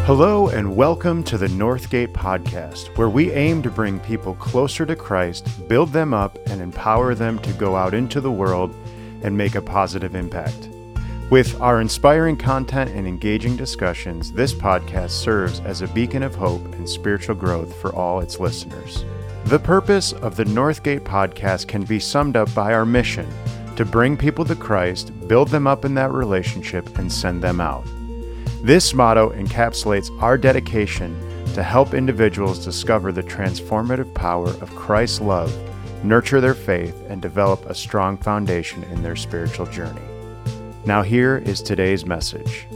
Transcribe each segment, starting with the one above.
Hello and welcome to the Northgate Podcast, where we aim to bring people closer to Christ, build them up, and empower them to go out into the world and make a positive impact. With our inspiring content and engaging discussions, this podcast serves as a beacon of hope and spiritual growth for all its listeners. The purpose of the Northgate Podcast can be summed up by our mission to bring people to Christ, build them up in that relationship, and send them out. This motto encapsulates our dedication to help individuals discover the transformative power of Christ's love, nurture their faith, and develop a strong foundation in their spiritual journey. Now here is today's message.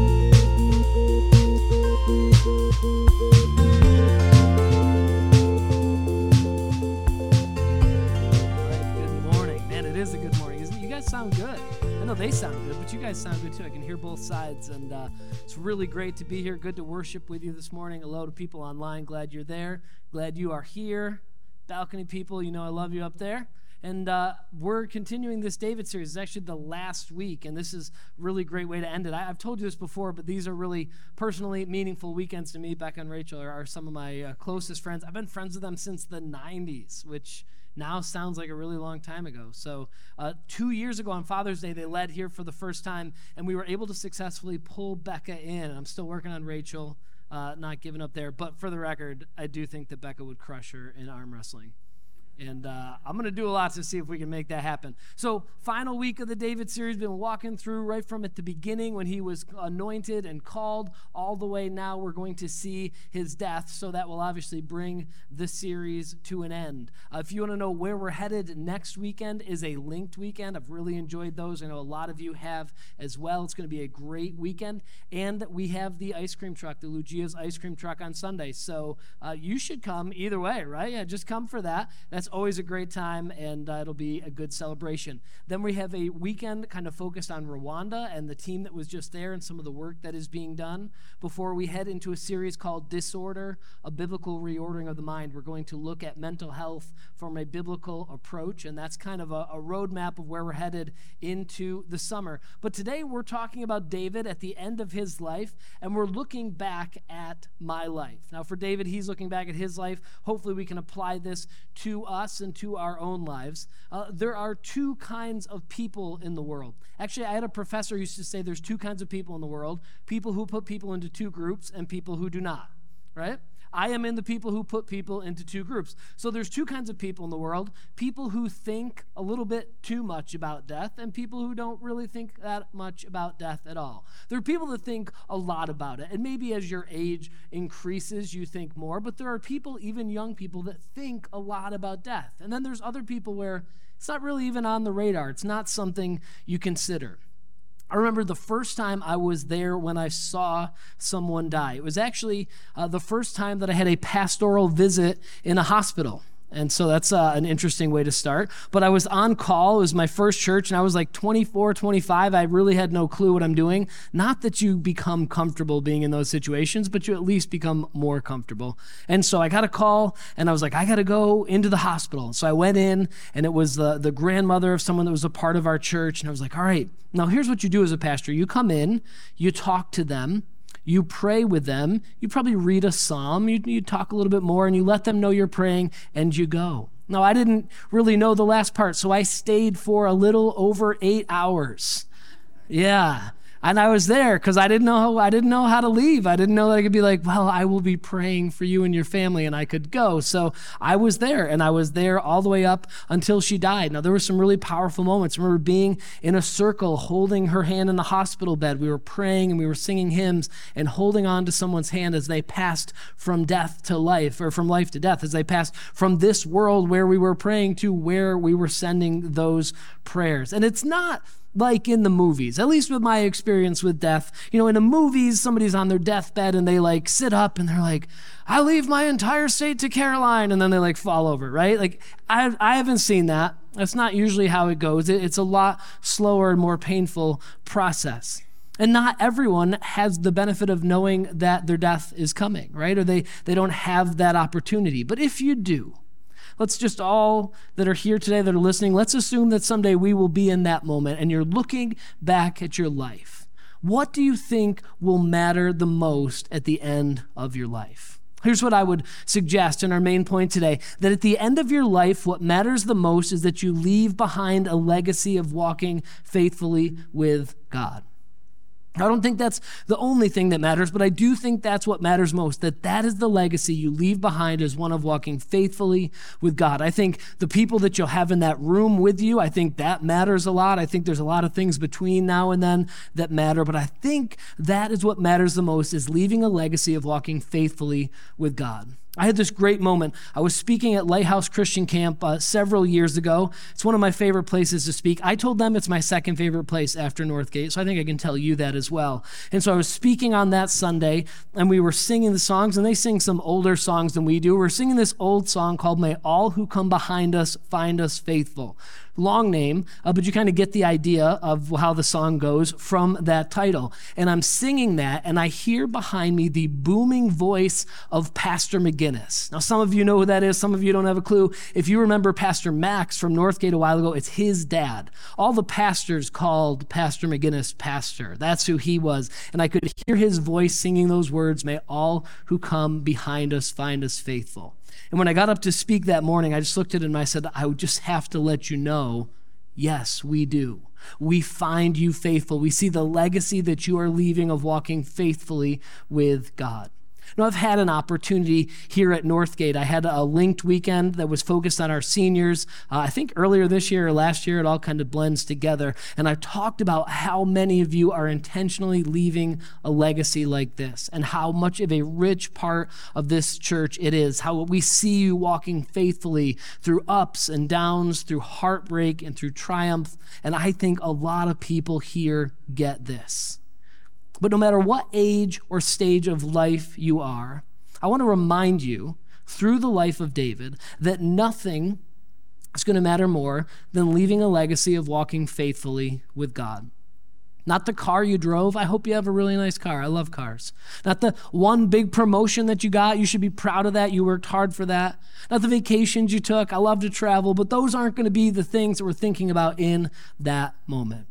Good morning. Man, it is a good morning, isn't it? You guys sound good. I know they sound good, but you guys sound good too. I can hear both sides, and it's really great to be here. Good to worship with you this morning. Hello to people online. Glad you're there. Glad you are here. Balcony people, you know I love you up there. And we're continuing this David series. It's actually the last week, and this is a really great way to end it. I've told you this before, but these are really personally meaningful weekends to me. Becca and Rachel are some of my closest friends. I've been friends with them since the 90s, which now sounds like a really long time ago. So 2 years ago on Father's Day, they led here for the first time, and we were able to successfully pull Becca in. I'm still working on Rachel, not giving up there. But for the record, I do think that Becca would crush her in arm wrestling. And I'm going to do a lot to see if we can make that happen. So final week of the David series, been walking through right from at the beginning when he was anointed and called all the way now we're going to see his death. So that will obviously bring the series to an end. If you want to know where we're headed next weekend is a linked weekend. I've really enjoyed those. I know a lot of you have as well. It's going to be a great weekend. And we have the ice cream truck, the Lugia's ice cream truck on Sunday. So you should come either way, right? Yeah, just come for that. That's always a great time, and it'll be a good celebration. Then we have a weekend kind of focused on Rwanda and the team that was just there and some of the work that is being done before we head into a series called Disorder, a biblical reordering of the mind. We're going to look at mental health from a biblical approach, and that's kind of a roadmap of where we're headed into the summer. But today we're talking about David at the end of his life, and we're looking back at my life. Now for David, he's looking back at his life. Hopefully we can apply this to us and to our own lives. There are two kinds of people in the world. Actually, I had a professor who used to say there's two kinds of people in the world: people who put people into two groups and people who do not, right? I am in the people who put people into two groups. So there's two kinds of people in the world: people who think a little bit too much about death and people who don't really think that much about death at all. There are people that think a lot about it, and maybe as your age increases, you think more, but there are people, even young people, that think a lot about death. And then there's other people where it's not really even on the radar. It's not something you consider. I remember the first time I was there when I saw someone die. It was actually the first time that I had a pastoral visit in a hospital. And so that's an interesting way to start. But I was on call. It was my first church, and I was like 24, 25. I really had no clue what I'm doing. Not that you become comfortable being in those situations, but you at least become more comfortable. And so I got a call, and I was like, I got to go into the hospital. So I went in, and it was the grandmother of someone that was a part of our church. And I was like, all right, now here's what you do as a pastor. You come in, you talk to them, you pray with them, you probably read a psalm, you talk a little bit more, and you let them know you're praying, and you go. Now, I didn't really know the last part, so I stayed for a little over 8 hours. Yeah. And I was there because I didn't know how to leave. I didn't know that I could be like, well, I will be praying for you and your family, and I could go. So I was there, and I was there all the way up until she died. Now, there were some really powerful moments. I remember being in a circle, holding her hand in the hospital bed. We were praying, and we were singing hymns and holding on to someone's hand as they passed from death to life, or from life to death, as they passed from this world where we were praying to where we were sending those prayers. And it's not like in the movies, at least with my experience with death. You know, in the movies, somebody's on their deathbed and they like sit up and they're like, I leave my entire state to Caroline, and then they like fall over, right? Like I haven't seen that. That's not usually how it goes. It's a lot slower and more painful process. And not everyone has the benefit of knowing that their death is coming, right? Or they don't have that opportunity. But if you do, let's just all that are here today that are listening, let's assume that someday we will be in that moment and you're looking back at your life. What do you think will matter the most at the end of your life? Here's what I would suggest in our main point today, that at the end of your life, what matters the most is that you leave behind a legacy of walking faithfully with God. I don't think that's the only thing that matters, but I do think that's what matters most, that is the legacy you leave behind as one of walking faithfully with God. I think the people that you'll have in that room with you, I think that matters a lot. I think there's a lot of things between now and then that matter, but I think that is what matters the most, is leaving a legacy of walking faithfully with God. I had this great moment. I was speaking at Lighthouse Christian Camp several years ago. It's one of my favorite places to speak. I told them it's my second favorite place after Northgate, so I think I can tell you that as well. And so I was speaking on that Sunday, and we were singing the songs, and they sing some older songs than we do. We're singing this old song called "May All Who Come Behind Us Find Us Faithful." Long name, but you kind of get the idea of how the song goes from that title. And I'm singing that, and I hear behind me the booming voice of Pastor McGinnis. Now, some of you know who that is. Some of you don't have a clue. If you remember Pastor Max from Northgate a while ago, it's his dad. All the pastors called Pastor McGinnis pastor. That's who he was. And I could hear his voice singing those words, "May all who come behind us find us faithful." And when I got up to speak that morning, I just looked at it and I said, I would just have to let you know, yes, we do. We find you faithful. We see the legacy that you are leaving of walking faithfully with God. Now, I've had an opportunity here at Northgate. I had a linked weekend that was focused on our seniors. I think earlier this year or last year, it all kind of blends together. And I talked about how many of you are intentionally leaving a legacy like this, and how much of a rich part of this church it is, how we see you walking faithfully through ups and downs, through heartbreak and through triumph. And I think a lot of people here get this. But no matter what age or stage of life you are, I want to remind you, through the life of David, that nothing is going to matter more than leaving a legacy of walking faithfully with God. Not the car you drove. I hope you have a really nice car. I love cars. Not the one big promotion that you got. You should be proud of that. You worked hard for that. Not the vacations you took. I love to travel, but those aren't going to be the things that we're thinking about in that moment.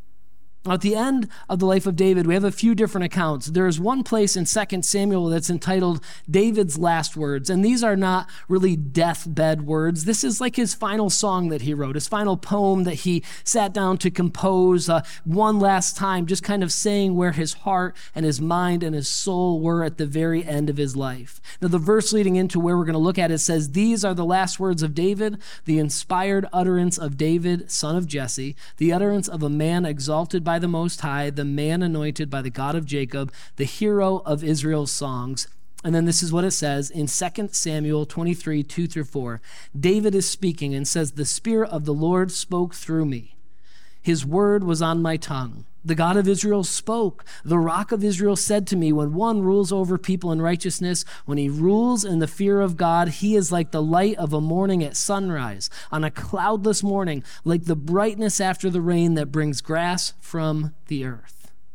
At the end of the life of David, we have a few different accounts. There is one place in 2 Samuel that's entitled David's Last Words, and these are not really deathbed words. This is like his final song that he wrote, his final poem that he sat down to compose one last time, just kind of saying where his heart and his mind and his soul were at the very end of his life. Now, the verse leading into where we're going to look at it says, "These are the last words of David, the inspired utterance of David, son of Jesse, the utterance of a man exalted by the Most High, the man anointed by the God of Jacob, the hero of Israel's songs." And then this is what it says in 2 Samuel 23, 2-4. David is speaking and says, "The Spirit of the Lord spoke through me. His word was on my tongue. The God of Israel spoke. The Rock of Israel said to me, when one rules over people in righteousness, when he rules in the fear of God, he is like the light of a morning at sunrise, on a cloudless morning, like the brightness after the rain that brings grass from the earth."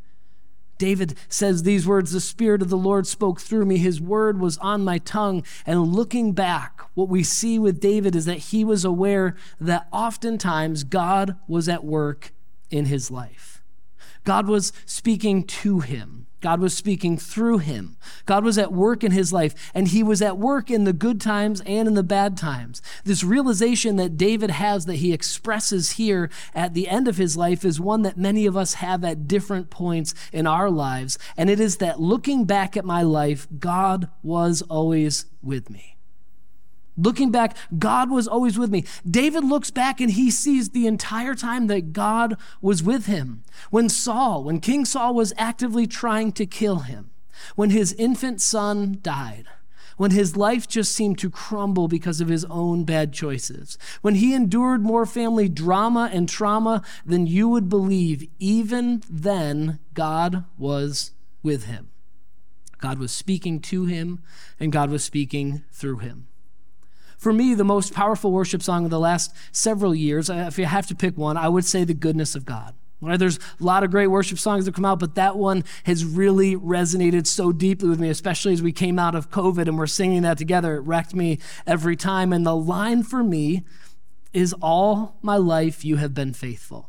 David says these words, "The Spirit of the Lord spoke through me. His word was on my tongue." And looking back, what we see with David is that he was aware that oftentimes God was at work in his life. God was speaking to him. God was speaking through him. God was at work in his life, and he was at work in the good times and in the bad times. This realization that David has, that he expresses here at the end of his life, is one that many of us have at different points in our lives, and it is that looking back at my life, God was always with me. Looking back, God was always with me. David looks back and he sees the entire time that God was with him. When King Saul was actively trying to kill him, when his infant son died, when his life just seemed to crumble because of his own bad choices, when he endured more family drama and trauma than you would believe, even then, God was with him. God was speaking to him, and God was speaking through him. For me, the most powerful worship song of the last several years, if you have to pick one, I would say "The Goodness of God." Right? There's a lot of great worship songs that come out, but that one has really resonated so deeply with me, especially as we came out of COVID and we're singing that together. It wrecked me every time. And the line for me is, "All my life you have been faithful."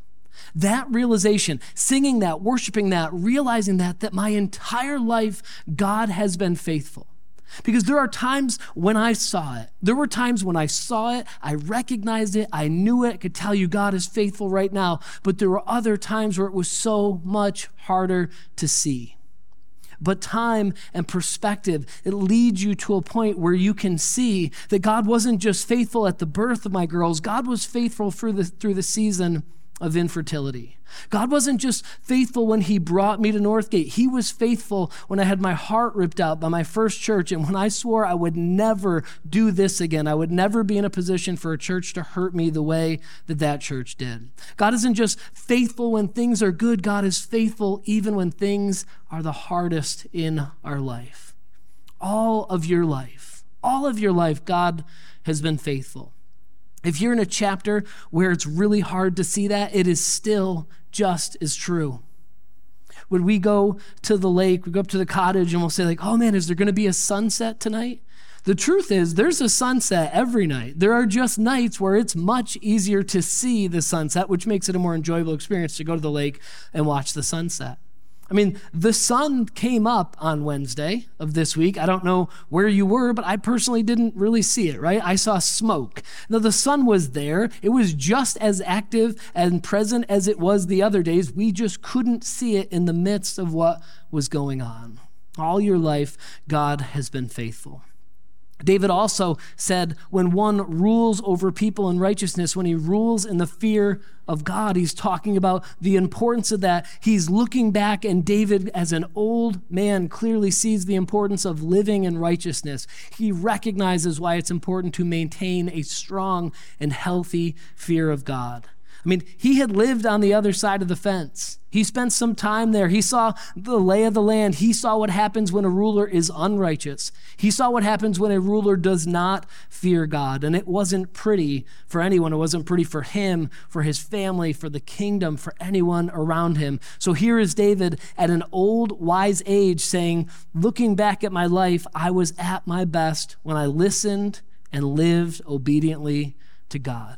That realization, singing that, worshiping that, realizing that my entire life, God has been faithful. Because there are times when I saw it. There were times when I saw it, I recognized it, I knew it, I could tell you God is faithful right now. But there were other times where it was so much harder to see. But time and perspective, it leads you to a point where you can see that God wasn't just faithful at the birth of my girls. God was faithful through the season of infertility. God wasn't just faithful when he brought me to Northgate. He was faithful when I had my heart ripped out by my first church and when I swore I would never do this again. I would never be in a position for a church to hurt me the way that church did. God isn't just faithful when things are good. God is faithful even when things are the hardest in our life. All of your life, God has been faithful. If you're in a chapter where it's really hard to see that, it is still just as true. When we go to the lake, we go up to the cottage and we'll say like, oh man, is there going to be a sunset tonight? The truth is there's a sunset every night. There are just nights where it's much easier to see the sunset, which makes it a more enjoyable experience to go to the lake and watch the sunset. I mean, the sun came up on Wednesday of this week. I don't know where you were, but I personally didn't really see it, right? I saw smoke. Now, the sun was there. It was just as active and present as it was the other days. We just couldn't see it in the midst of what was going on. All your life, God has been faithful. David also said, when one rules over people in righteousness, when he rules in the fear of God, he's talking about the importance of that. He's looking back, and David, as an old man, clearly sees the importance of living in righteousness. He recognizes why it's important to maintain a strong and healthy fear of God. I mean, he had lived on the other side of the fence. He spent some time there. He saw the lay of the land. He saw what happens when a ruler is unrighteous. He saw what happens when a ruler does not fear God. And it wasn't pretty for anyone. It wasn't pretty for him, for his family, for the kingdom, for anyone around him. So here is David at an old, wise age saying, looking back at my life, I was at my best when I listened and lived obediently to God.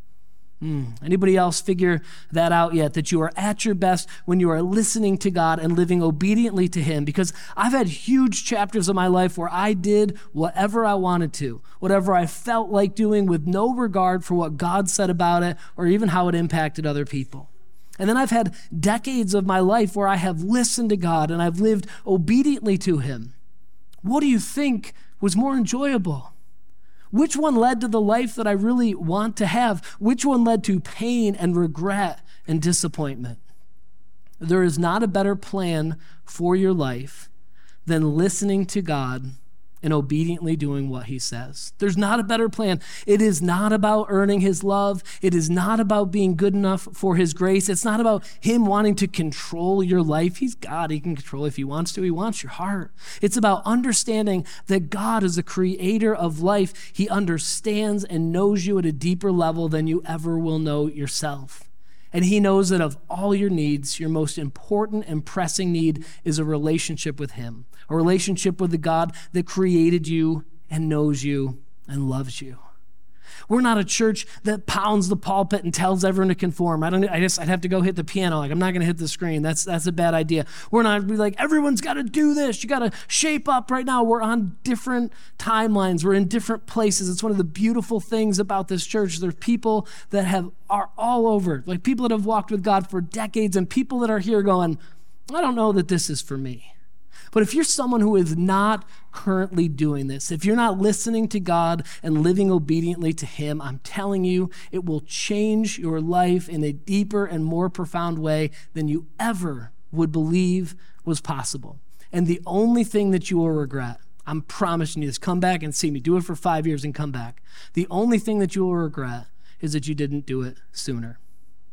Anybody else figure that out yet? That you are at your best when you are listening to God and living obediently to him? Because I've had huge chapters of my life where I did whatever I wanted to, whatever I felt like doing with no regard for what God said about it or even how it impacted other people. And then I've had decades of my life where I have listened to God and I've lived obediently to him. What do you think was more enjoyable? Which one led to the life that I really want to have? Which one led to pain and regret and disappointment? There is not a better plan for your life than listening to God and obediently doing what he says. There's not a better plan. It is not about earning his love. It is not about being good enough for his grace. It's not about him wanting to control your life. He's God. He can control if he wants to. He wants your heart. It's about understanding that God is the creator of life. He understands and knows you at a deeper level than you ever will know yourself. And he knows that of all your needs, your most important and pressing need is a relationship with him, a relationship with the God that created you and knows you and loves you. We're not a church that pounds the pulpit and tells everyone to conform. I'd have to go hit the piano. Like, I'm not going to hit the screen. That's a bad idea. We're not like, everyone's got to do this. You got to shape up right now. We're on different timelines. We're in different places. It's one of the beautiful things about this church. There are people that are all over, like people that have walked with God for decades and people that are here going, I don't know that this is for me. But if you're someone who is not currently doing this, if you're not listening to God and living obediently to him, I'm telling you, it will change your life in a deeper and more profound way than you ever would believe was possible. And the only thing that you will regret, I'm promising you this, come back and see me. Do it for 5 years and come back. The only thing that you will regret is that you didn't do it sooner.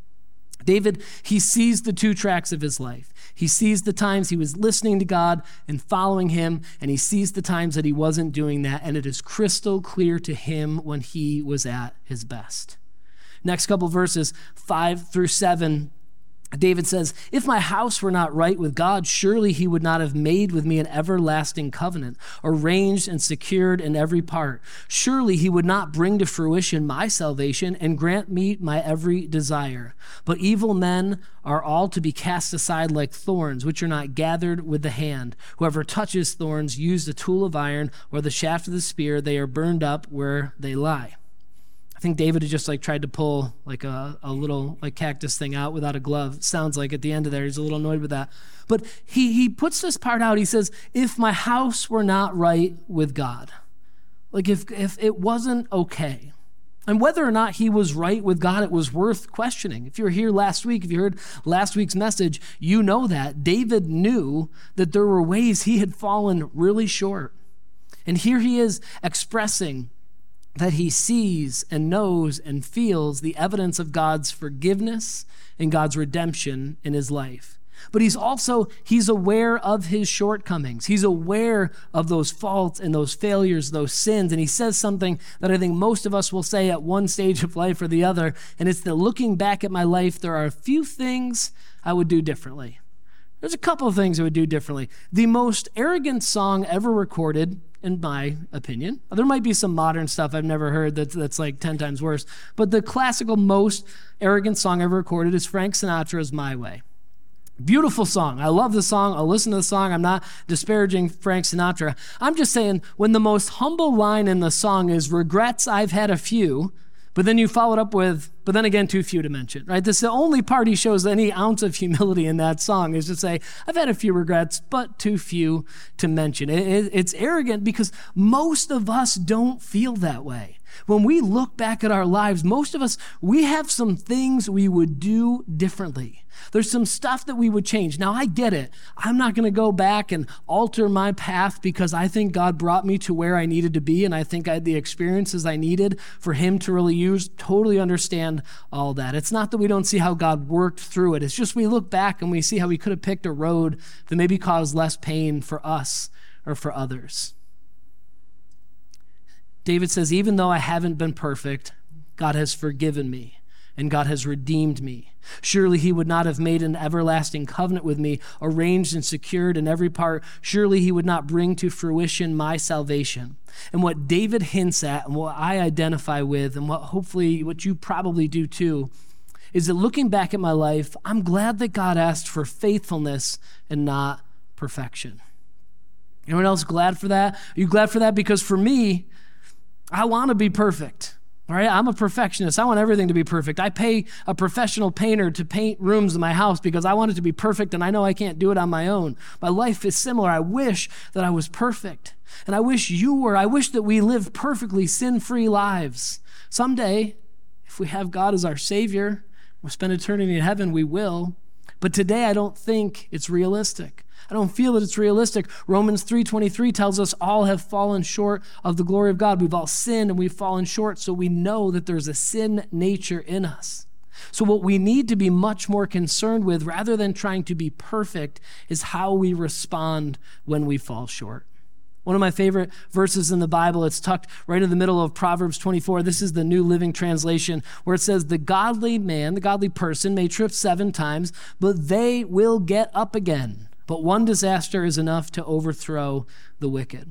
David, he sees the two tracks of his life. He sees the times he was listening to God and following him, and he sees the times that he wasn't doing that, and it is crystal clear to him when he was at his best. Next couple verses, 5 through 7, David says, if my house were not right with God, surely he would not have made with me an everlasting covenant, arranged and secured in every part. Surely he would not bring to fruition my salvation and grant me my every desire. But evil men are all to be cast aside like thorns, which are not gathered with the hand. Whoever touches thorns used a tool of iron or the shaft of the spear. They are burned up where they lie. I think David had just tried to pull a little cactus thing out without a glove. Sounds like at the end of there, he's a little annoyed with that. But he puts this part out. He says, if my house were not right with God, if it wasn't okay. And whether or not he was right with God, it was worth questioning. If you were here last week, if you heard last week's message, you know that David knew that there were ways he had fallen really short. And here he is expressing that he sees and knows and feels the evidence of God's forgiveness and God's redemption in his life. But he's aware of his shortcomings. He's aware of those faults and those failures, those sins. And he says something that I think most of us will say at one stage of life or the other. And it's that looking back at my life, there are a few things I would do differently. There's a couple of things I would do differently. The most arrogant song ever recorded, in my opinion. There might be some modern stuff I've never heard that's 10 times worse. But the classical most arrogant song ever recorded is Frank Sinatra's My Way. Beautiful song. I love the song. I'll listen to the song. I'm not disparaging Frank Sinatra. I'm just saying when the most humble line in the song is regrets, I've had a few, but then you follow it up with, but then again, too few to mention, right? This is the only part he shows any ounce of humility in that song is to say, I've had a few regrets, but too few to mention. It's arrogant because most of us don't feel that way. When we look back at our lives, most of us, we have some things we would do differently. There's some stuff that we would change. Now, I get it. I'm not going to go back and alter my path because I think God brought me to where I needed to be, and I think I had the experiences I needed for him to really use. Totally understand all that. It's not that we don't see how God worked through it. It's just we look back and we see how he could have picked a road that maybe caused less pain for us or for others. David says, even though I haven't been perfect, God has forgiven me and God has redeemed me. Surely he would not have made an everlasting covenant with me, arranged and secured in every part. Surely he would not bring to fruition my salvation. And what David hints at and what I identify with and what you probably do too, is that looking back at my life, I'm glad that God asked for faithfulness and not perfection. Anyone else glad for that? Are you glad for that? Because for me, I want to be perfect. All right, I'm a perfectionist. I want everything to be perfect. I pay a professional painter to paint rooms in my house because I want it to be perfect and I know I can't do it on my own. My life is similar. I wish that I was perfect. And I wish you were. I wish that we lived perfectly sin-free lives. Someday, if we have God as our Savior, we'll spend eternity in heaven, we will. But today, I don't think it's realistic. I don't feel that it's realistic. Romans 3:23 tells us all have fallen short of the glory of God. We've all sinned and we've fallen short, so we know that there's a sin nature in us. So what we need to be much more concerned with, rather than trying to be perfect, is how we respond when we fall short. One of my favorite verses in the Bible, it's tucked right in the middle of Proverbs 24. This is the New Living Translation, where it says, the godly man, the godly person may trip 7 times, but they will get up again. But one disaster is enough to overthrow the wicked.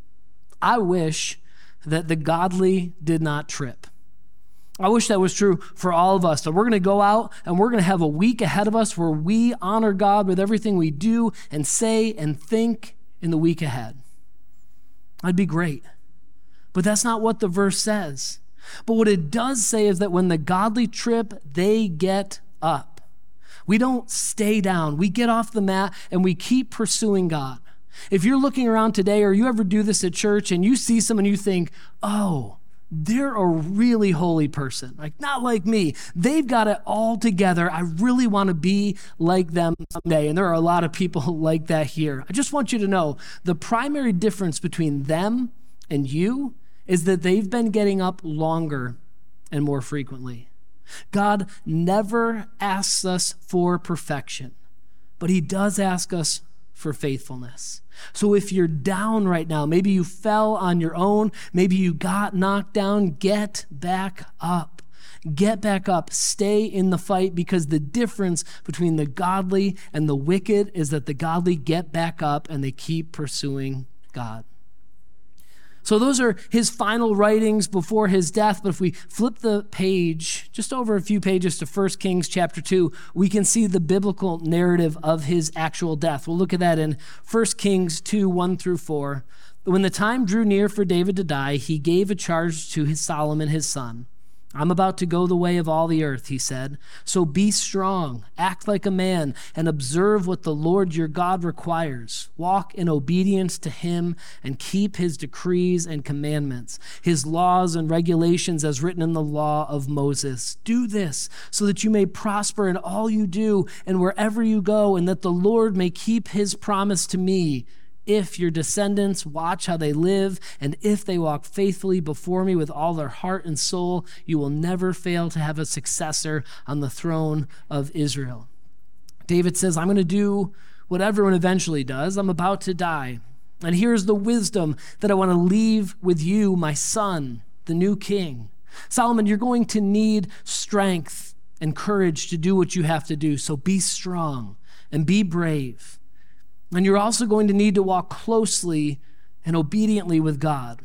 I wish that the godly did not trip. I wish that was true for all of us, that we're going to go out and we're going to have a week ahead of us where we honor God with everything we do and say and think in the week ahead. That'd be great. But that's not what the verse says. But what it does say is that when the godly trip, they get up. We don't stay down. We get off the mat and we keep pursuing God. If you're looking around today or you ever do this at church and you see someone you think, oh, they're a really holy person, not like me. They've got it all together. I really want to be like them someday. And there are a lot of people like that here. I just want you to know the primary difference between them and you is that they've been getting up longer and more frequently. God never asks us for perfection, but he does ask us for faithfulness. So if you're down right now, maybe you fell on your own, maybe you got knocked down, get back up. Get back up. Stay in the fight, because the difference between the godly and the wicked is that the godly get back up and they keep pursuing God. So those are his final writings before his death. But if we flip the page, just over a few pages to 1 Kings chapter 2, we can see the biblical narrative of his actual death. We'll look at that in 1 Kings 2, 1 through 4. When the time drew near for David to die, he gave a charge to Solomon, his son. I'm about to go the way of all the earth, he said. So be strong, act like a man, and observe what the Lord your God requires. Walk in obedience to him and keep his decrees and commandments, his laws and regulations as written in the law of Moses. Do this so that you may prosper in all you do and wherever you go, and that the Lord may keep his promise to me. If your descendants watch how they live, and if they walk faithfully before me with all their heart and soul, you will never fail to have a successor on the throne of Israel. David says, I'm going to do what everyone eventually does. I'm about to die. And here's the wisdom that I want to leave with you, my son, the new king. Solomon, you're going to need strength and courage to do what you have to do. So be strong and be brave. And you're also going to need to walk closely and obediently with God.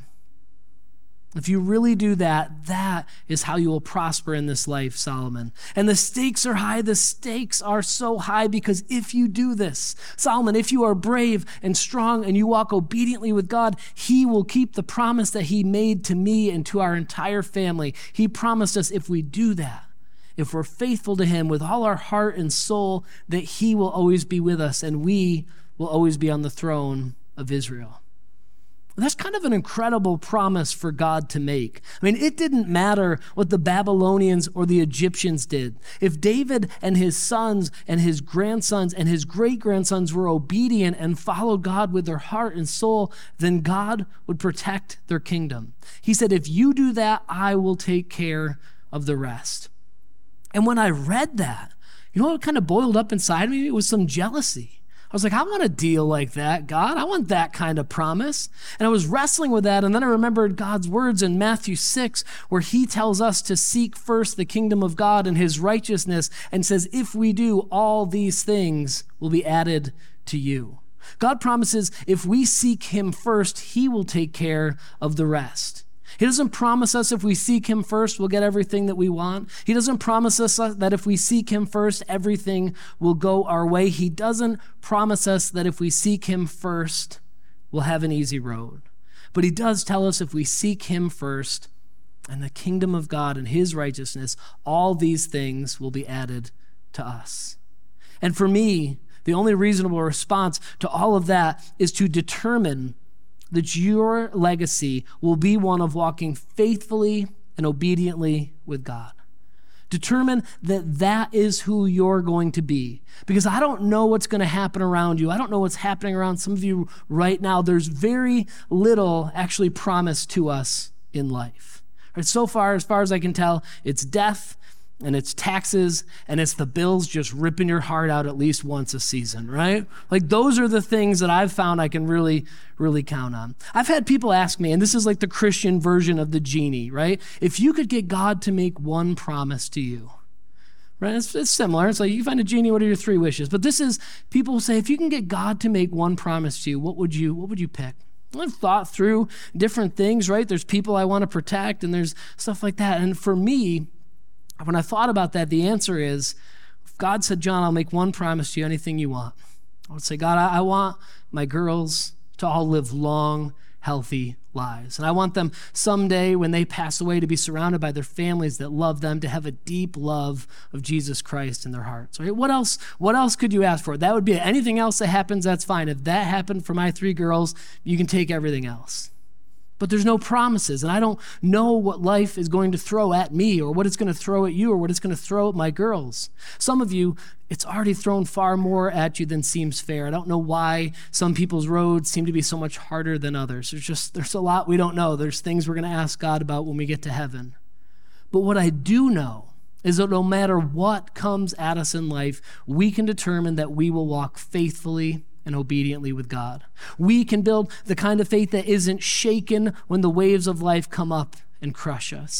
If you really do that, that is how you will prosper in this life, Solomon. And the stakes are high. The stakes are so high because if you do this, Solomon, if you are brave and strong and you walk obediently with God, he will keep the promise that he made to me and to our entire family. He promised us if we do that, if we're faithful to him with all our heart and soul, that he will always be with us and we will always be on the throne of Israel. That's kind of an incredible promise for God to make. I mean, it didn't matter what the Babylonians or the Egyptians did. If David and his sons and his grandsons and his great-grandsons were obedient and followed God with their heart and soul, then God would protect their kingdom. He said, if you do that, I will take care of the rest. And when I read that, you know what kind of boiled up inside me? It was some jealousy. I was like, I want a deal like that, God. I want that kind of promise. And I was wrestling with that, and then I remembered God's words in Matthew 6, where he tells us to seek first the kingdom of God and his righteousness, and says, if we do, all these things will be added to you. God promises if we seek him first, he will take care of the rest. He doesn't promise us if we seek him first, we'll get everything that we want. He doesn't promise us that if we seek him first, everything will go our way. He doesn't promise us that if we seek him first, we'll have an easy road. But he does tell us if we seek him first and the kingdom of God and his righteousness, all these things will be added to us. And for me, the only reasonable response to all of that is to determine that your legacy will be one of walking faithfully and obediently with God. Determine that that is who you're going to be. Because I don't know what's going to happen around you. I don't know what's happening around some of you right now. There's very little actually promised to us in life. Right, so far as I can tell, it's death and it's taxes, and it's the bills just ripping your heart out at least once a season, right? Like those are the things that I've found I can really, really count on. I've had people ask me, and this is like the Christian version of the genie, right? If you could get God to make one promise to you, right? It's similar. It's like you find a genie, what are your 3 wishes? But this is, people say, if you can get God to make one promise to you, what would you pick? I've thought through different things, right? There's people I want to protect, and there's stuff like that. And for me, when I thought about that, the answer is, if God said, John, I'll make one promise to you, anything you want. I would say, God, I want my girls to all live long, healthy lives. And I want them someday when they pass away to be surrounded by their families that love them, to have a deep love of Jesus Christ in their hearts. Right? What else could you ask for? That would be it. Anything else that happens, that's fine. If that happened for my 3 girls, you can take everything else. But there's no promises, and I don't know what life is going to throw at me or what it's going to throw at you or what it's going to throw at my girls. Some of you, it's already thrown far more at you than seems fair. I don't know why some people's roads seem to be so much harder than others. There's a lot we don't know. There's things we're going to ask God about when we get to heaven. But what I do know is that no matter what comes at us in life, we can determine that we will walk faithfully and obediently with God. We can build the kind of faith that isn't shaken when the waves of life come up and crush us.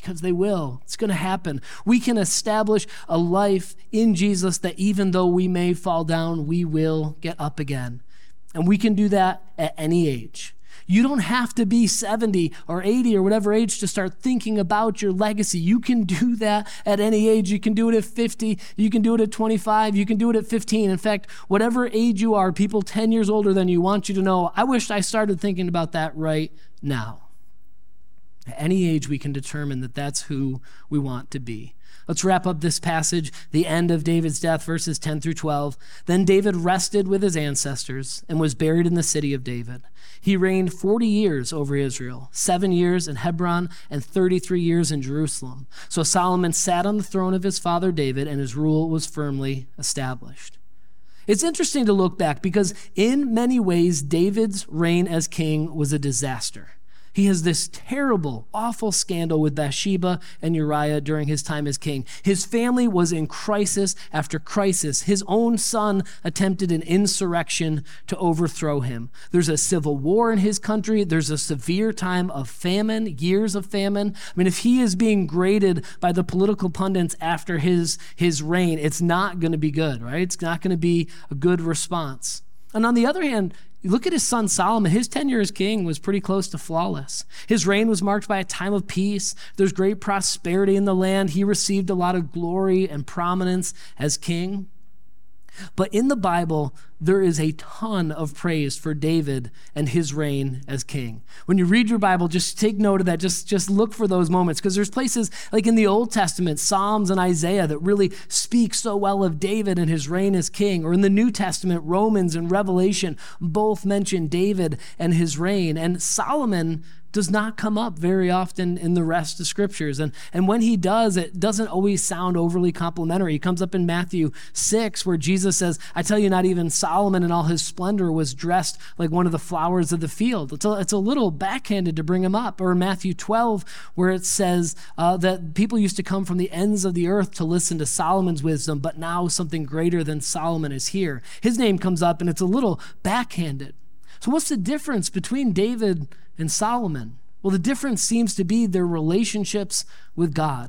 because they will. It's going to happen. We can establish a life in Jesus that even though we may fall down, we will get up again. And we can do that at any age. You don't have to be 70 or 80 or whatever age to start thinking about your legacy. You can do that at any age. You can do it at 50. You can do it at 25. You can do it at 15. In fact, whatever age you are, people 10 years older than you want you to know, I wish I started thinking about that right now. At any age, we can determine that that's who we want to be. Let's wrap up this passage, the end of David's death, verses 10 through 12. Then David rested with his ancestors and was buried in the city of David. He reigned 40 years over Israel, 7 years in Hebron and 33 years in Jerusalem. So Solomon sat on the throne of his father David, and his rule was firmly established. It's interesting to look back because in many ways, David's reign as king was a disaster. He has this terrible, awful scandal with Bathsheba and Uriah during his time as king. His family was in crisis after crisis. His own son attempted an insurrection to overthrow him. There's a civil war in his country. There's a severe time of famine, years of famine. I mean, if he is being graded by the political pundits after his reign, it's not going to be good, right? It's not going to be a good response. And on the other hand, you look at his son Solomon. His tenure as king was pretty close to flawless. His reign was marked by a time of peace. There's great prosperity in the land. He received a lot of glory and prominence as king. But in the Bible, there is a ton of praise for David and his reign as king. When you read your Bible, just take note of that. Just look for those moments, because there's places like in the Old Testament, Psalms and Isaiah, that really speak so well of David and his reign as king. Or in the New Testament, Romans and Revelation both mention David and his reign. And Solomon does not come up very often in the rest of scriptures. And when he does, it doesn't always sound overly complimentary. He comes up in Matthew 6, where Jesus says, I tell you, not even Solomon in all his splendor was dressed like one of the flowers of the field. It's a little backhanded to bring him up. Or in Matthew 12, where it says that people used to come from the ends of the earth to listen to Solomon's wisdom, but now something greater than Solomon is here. His name comes up, and it's a little backhanded. So what's the difference between David and Solomon? Well, the difference seems to be their relationships with God.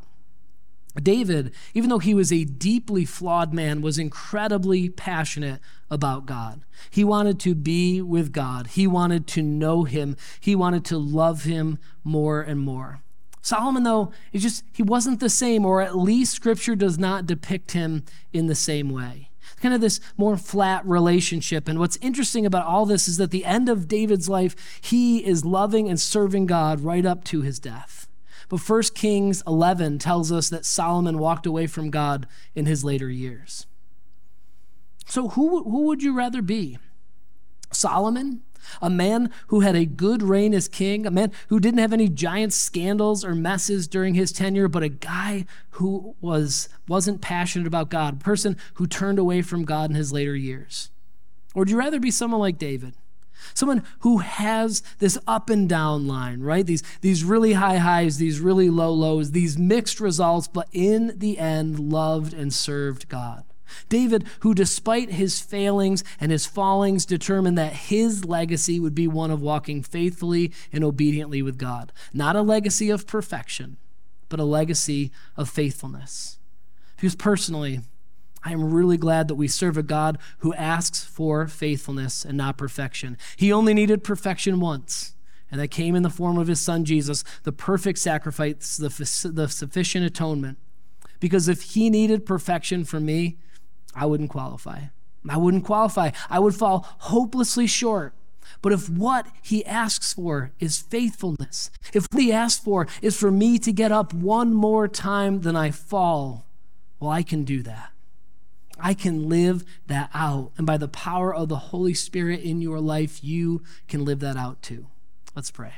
David, even though he was a deeply flawed man, was incredibly passionate about God. He wanted to be with God. He wanted to know him. He wanted to love him more and more. Solomon, though, he wasn't the same, or at least Scripture does not depict him in the same way. Kind of this more flat relationship. And what's interesting about all this is that the end of David's life, he is loving and serving God right up to his death. But 1 Kings 11 tells us that Solomon walked away from God in his later years. So who would you rather be? Solomon, a man who had a good reign as king, a man who didn't have any giant scandals or messes during his tenure, but a guy who wasn't passionate about God, a person who turned away from God in his later years? Or would you rather be someone like David? Someone who has this up and down line, right? These really high highs, these really low lows, these mixed results, but in the end loved and served God. David, who despite his failings and his fallings, determined that his legacy would be one of walking faithfully and obediently with God. Not a legacy of perfection, but a legacy of faithfulness. Because personally, I am really glad that we serve a God who asks for faithfulness and not perfection. He only needed perfection once, and that came in the form of his son Jesus, the perfect sacrifice, the sufficient atonement. Because if he needed perfection from me, I wouldn't qualify. I would fall hopelessly short. But if what he asks for is faithfulness, if what he asks for is for me to get up one more time than I fall, well, I can do that. I can live that out. And by the power of the Holy Spirit in your life, you can live that out too. Let's pray.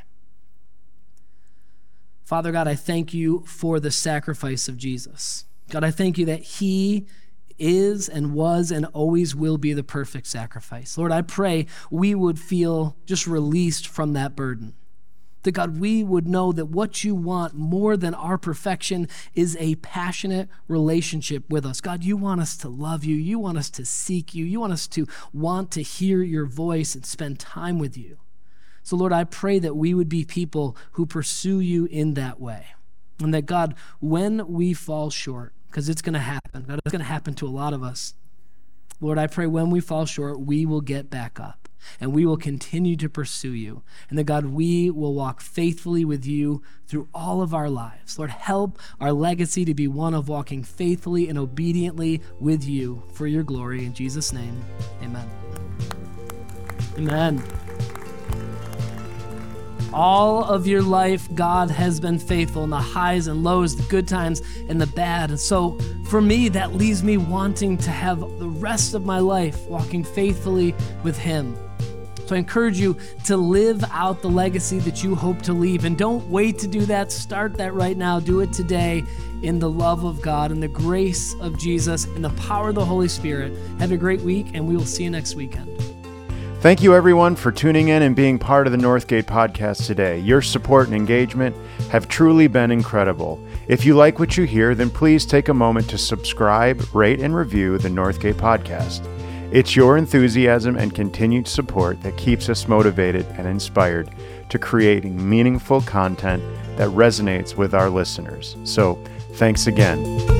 Father God, I thank you for the sacrifice of Jesus. God, I thank you that he is and was and always will be the perfect sacrifice. Lord, I pray we would feel just released from that burden. That God, we would know that what you want more than our perfection is a passionate relationship with us. God, you want us to love you. You want us to seek you. You want us to want to hear your voice and spend time with you. So Lord, I pray that we would be people who pursue you in that way. And that, God, when we fall short, because it's going to happen, God, it's going to happen to a lot of us. Lord, I pray when we fall short, we will get back up and we will continue to pursue you. And that, God, we will walk faithfully with you through all of our lives. Lord, help our legacy to be one of walking faithfully and obediently with you for your glory. In Jesus' name, amen. Amen. All of your life, God has been faithful in the highs and lows, the good times and the bad. And so for me, that leaves me wanting to have the rest of my life walking faithfully with him. So I encourage you to live out the legacy that you hope to leave. And don't wait to do that. Start that right now. Do it today in the love of God and the grace of Jesus and the power of the Holy Spirit. Have a great week, and we will see you next weekend. Thank you, everyone, for tuning in and being part of the Northgate podcast today. Your support and engagement have truly been incredible. If you like what you hear, then please take a moment to subscribe, rate, and review the Northgate podcast. It's your enthusiasm and continued support that keeps us motivated and inspired to creating meaningful content that resonates with our listeners. So, thanks again.